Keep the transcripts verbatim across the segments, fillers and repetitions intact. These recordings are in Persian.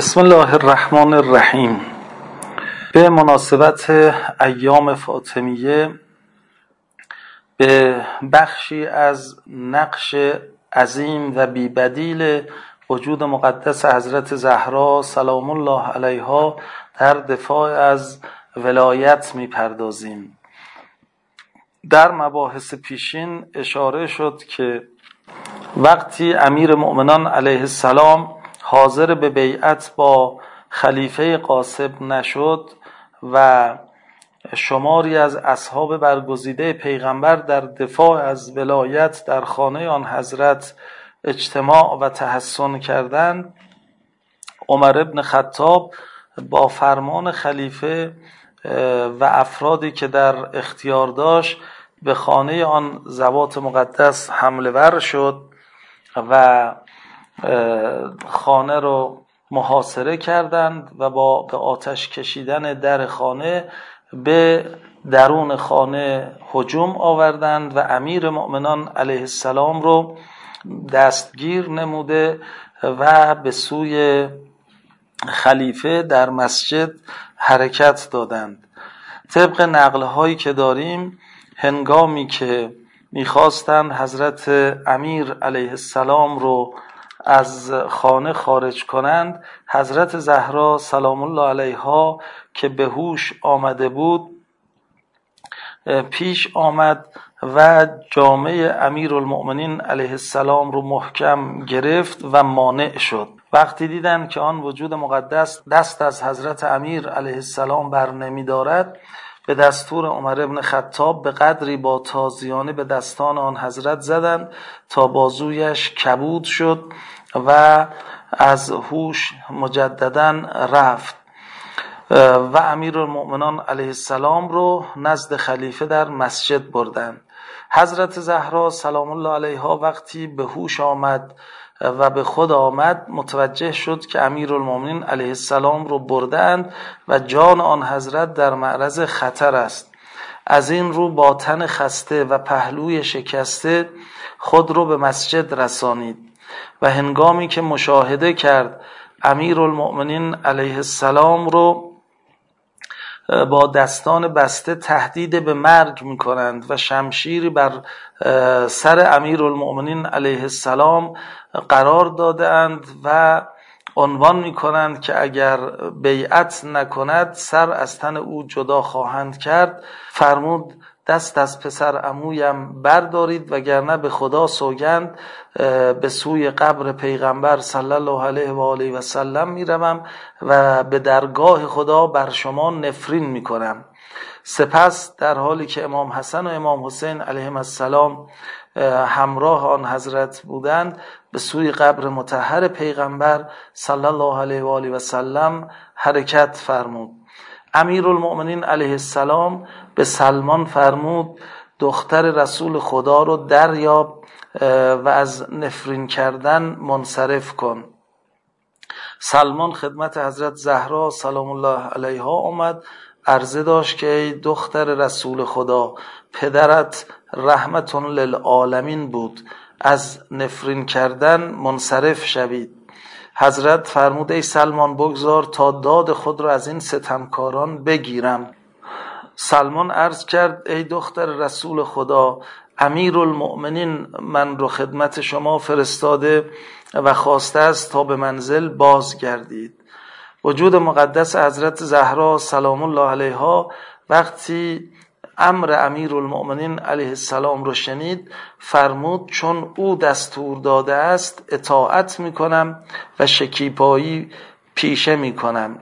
بسم الله الرحمن الرحیم. به مناسبت ایام فاطمیه به بخشی از نقش عظیم و بی‌بدیل وجود مقدس حضرت زهرا سلام الله علیها در دفاع از ولایت می‌پردازیم. در مباحث پیشین اشاره شد که وقتی امیر مؤمنان علیه السلام حاضر به بیعت با خلیفه غاصب نشد و شماری از اصحاب برگزیده پیغمبر در دفاع از ولایت در خانه آن حضرت اجتماع و تحصن کردند، عمر ابن خطاب با فرمان خلیفه و افرادی که در اختیار داشت به خانه آن ذوات مقدس حمله ور شد و خانه رو محاصره کردند و با به آتش کشیدن در خانه به درون خانه هجوم آوردند و امیر مؤمنان علیه السلام رو دستگیر نموده و به سوی خلیفه در مسجد حرکت دادند. طبق نقل‌هایی که داریم، هنگامی که می‌خواستند حضرت امیر علیه السلام رو از خانه خارج کنند، حضرت زهرا سلام الله علیها که به هوش آمده بود پیش آمد و جامه امیرالمؤمنین علیه السلام رو محکم گرفت و مانع شد. وقتی دیدند که آن وجود مقدس دست از حضرت امیر علیه السلام بر نمی دارد، به دستور عمر ابن خطاب به قدری با تازیانه به دستان آن حضرت زدند تا بازویش کبود شد و از هوش مجددا رفت و امیرالمؤمنان علیه السلام رو نزد خلیفه در مسجد بردند. حضرت زهرا سلام الله علیها وقتی به هوش آمد و به خود آمد، متوجه شد که امیرالمؤمنین علیه السلام رو بردند و جان آن حضرت در معرض خطر است. از این رو با تن خسته و پهلوی شکسته خود رو به مسجد رسانید و هنگامی که مشاهده کرد امیرالمؤمنین علیه السلام رو با دستان بسته تهدید به مرگ می‌کنند و شمشیری بر سر امیرالمؤمنین علیه السلام قرار دادند و عنوان می‌کنند که اگر بیعت نکند سر از تن او جدا خواهند کرد. فرمود دست از پسر عمویم بردارید وگرنه به خدا سوگند به سوی قبر پیغمبر صلی الله علیه و آله و سلم میروم و به درگاه خدا بر شما نفرین میکنم. سپس در حالی که امام حسن و امام حسین علیهم السلام همراه آن حضرت بودند، به سوی قبر مطهر پیغمبر صلی الله علیه و آله و سلم حرکت فرمود. امیرالمؤمنین علیه السلام به سلمان فرمود دختر رسول خدا رو دریاب و از نفرین کردن منصرف کن. سلمان خدمت حضرت زهرا سلام الله علیها آمد، عرضه داشت که ای دختر رسول خدا، پدرت رحمت للعالمین بود، از نفرین کردن منصرف شوید. حضرت فرمود ای سلمان بگذار تا داد خود را از این ستمکاران بگیرم. سلمان عرض کرد ای دختر رسول خدا، امیرالمؤمنین من رو خدمت شما فرستاده و خواسته است تا به منزل بازگردید. وجود مقدس حضرت زهرا سلام الله علیها وقتی امر امیرالمؤمنین علیه السلام رو شنید، فرمود چون او دستور داده است اطاعت میکنم و شکیبایی پیشه میکنم.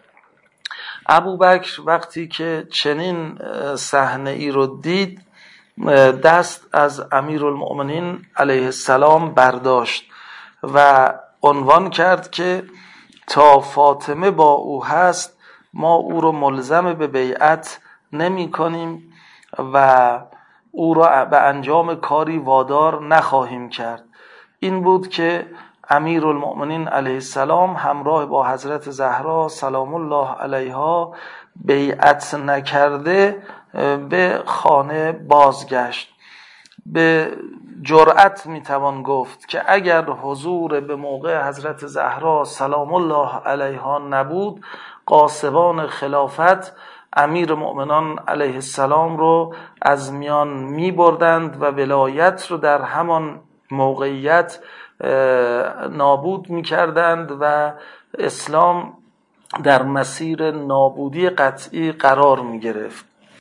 ابوبکر وقتی که چنین صحنه ای رو دید، دست از امیرالمؤمنین علیه السلام برداشت و عنوان کرد که تا فاطمه با او هست ما او رو ملزم به بیعت نمی کنیم و او را به انجام کاری وادار نخواهیم کرد. این بود که امیرالمؤمنین علیه السلام همراه با حضرت زهرا سلام الله علیها بیعت نکرده به خانه بازگشت. به جرأت میتوان گفت که اگر حضور به موقع حضرت زهرا سلام الله علیها نبود، غاصبان خلافت امیر مؤمنان علیه السلام رو از میان می بردند و ولایت رو در همان موقعیت نابود می کردند و اسلام در مسیر نابودی قطعی قرار می گرفت.